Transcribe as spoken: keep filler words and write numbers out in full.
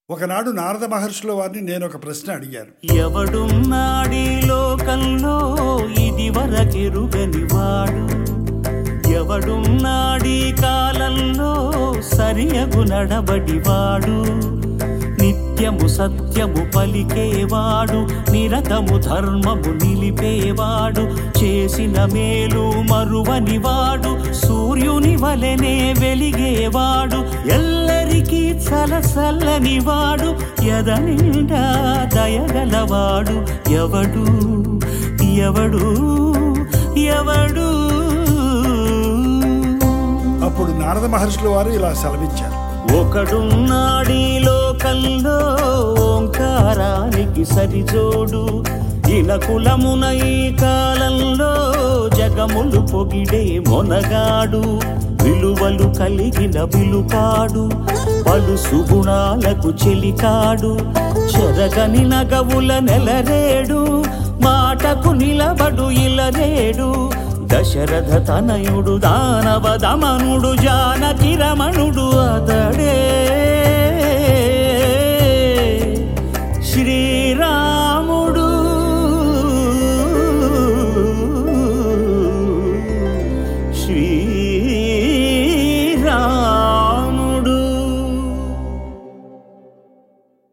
ఒకనాడు నారద మహర్షుల వారిని నేను ఒక ప్రశ్న అడిగాను. ఎవడున్నాడీ లోకంలో ఇది వరకెరుగని వాడు, ఎవడున్నాడీ కాలంలో సరియగు నడబడివాడు, నిత్యము సత్యము పలికేవాడు, నిరతము ధర్మము నిలిపేవాడు, చేసిన మేలు మరువనివాడు, సూర్యుని వలెనే వెలిగేవాడు, ఎల్లరికీ చలసల్లనివాడు, ఎదనిండా దయగలవాడు, ఎవడు ఎవడు ఎవడు. అప్పుడు నారద మహర్షుల వారు ఇలా సెలవిచ్చారు. ఒకడున్నాడీ లోకంలో ఓంకారానికి సరిజోడు, ఇనకులమున ఈ కాలంలో జగములు పొగిడే మొనగాడు, విలువలు కలిగిన విలుకాడు, పలు సుగుణాలకు చెలికాడు, చెరగని నగవుల నెలరేడు, మాటకు నిలబడు ఇలరేడు, దశరథ తనయుడు దానవ దమనుడు జానకి రమణుడు అతడే.